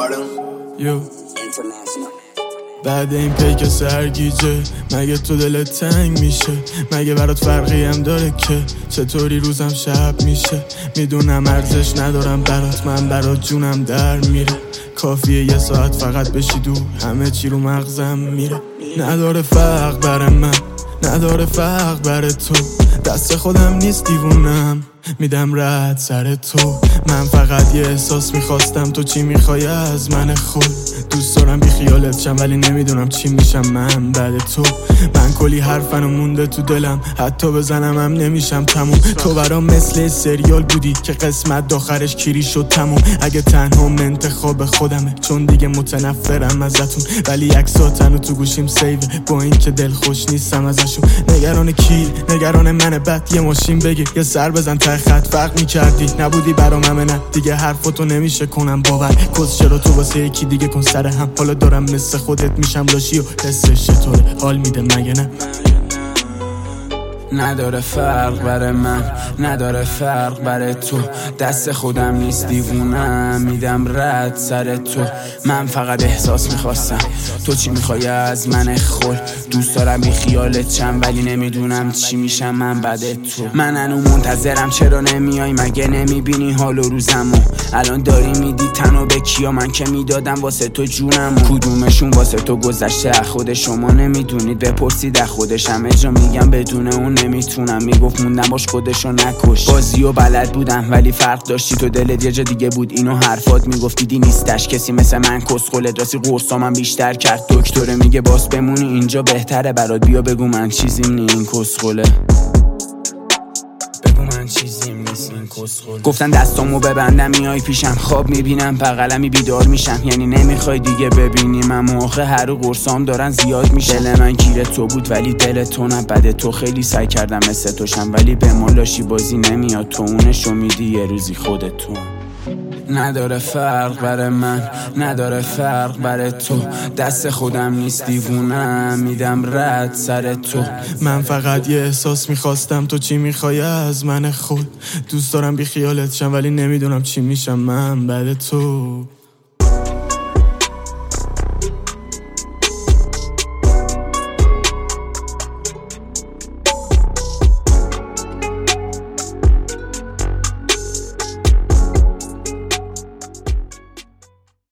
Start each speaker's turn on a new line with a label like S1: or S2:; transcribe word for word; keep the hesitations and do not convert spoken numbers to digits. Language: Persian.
S1: یو بعد این پیک سرگیجه مگه تو دلت تنگ میشه؟ مگه برات فرقی هم داره که چطوری روزم شب میشه؟ میدونم ارزش ندارم برات، من برات جونم در میره. کافیه یه ساعت فقط بشی دور، همه چی رو مغزم میره. نداره فرق بر من، نداره فرق بر تو، دست خودم نیست دیوونم، میدم رد سر تو. من فقط یه احساس میخواستم، تو چی میخوای از من خود؟ دوست دارم بی خیالت شم ولی نمیدونم چی میشم من بعد تو. من کلی حرفنو مونده تو دلم، حتی بزنم هم نمیشم تموم. تو برام مثل سریال بودی که قسمت آخرش کیری شد تموم. اگه تنها انتخاب خودمه چون دیگه متنفرم ازتون، ولی عکساتنو تو گوشیم سیو با این که دل خوش نیستم ازشون. نگران کی؟ نگران منه. بعد یه ماشین بگیر یه سر بزن ته خط، فرق میکردی نبودی برام همه نه دیگه حرفاتو نمیشه کنم باور. کس چرا تو واسه یکی دیگه کن سر هم، حالا دارم مثل خودت میشم لاشی و حسش چطوره؟ حال میده مگه نه؟
S2: نداره فرق بر من، نداره فرق بر تو، دست خودم نیست دیوونم، میدم رد سر تو. من فقط احساس میخواستم، تو چی میخوای از من خل؟ دوست دارم بی خیالت شم ولی نمیدونم چی میشم من بعد تو. من هنو منتظرم چرا نمیای؟ مگه نمیبینی حال و روزمو؟ الان داری میدی تنو به کیا، من که میدادم واسه تو جونمو. کدومشون واسه تو گذشته خود شما نمیدونید؟ بپرسید خودش، همه جا میگم بدون اون نمیتونم. میگفت موندم باش خودشو نکش. بازیو بلد بودم ولی فرق داشتی، تو دلت یه جا دیگه بود. اینو حرفات میگفتی دی نیستش کسی مثل من کسخلت، راستی قرصا من بیشتر کرد. دکتره میگه باز بمونی اینجا بهتره برات، بیا بگو من چیزیم نی این کسخله، بگو من چیزیم نیست این کسخله. گفتن دستامو ببندم میای پیشم، خواب میبینم بغلمی بیدار میشم. یعنی نمیخوای دیگه ببینی من موقع هر و قرصام دارن زیاد میشه. دل من گیر تو بود ولی دل تو نه، بده تو خیلی سعی کردم مثل توشم ولی به مالاشی بازی نمیاد. تو اونشو میدی یه روزی خودتو. نداره فرق بر من، نداره فرق بر تو، دست خودم نیست دیوونم، میدم رد سر تو.
S1: من فقط یه احساس میخواستم، تو چی میخوای از من خود؟ دوست دارم بی خیالت شم ولی نمیدونم چی میشم من بعد تو.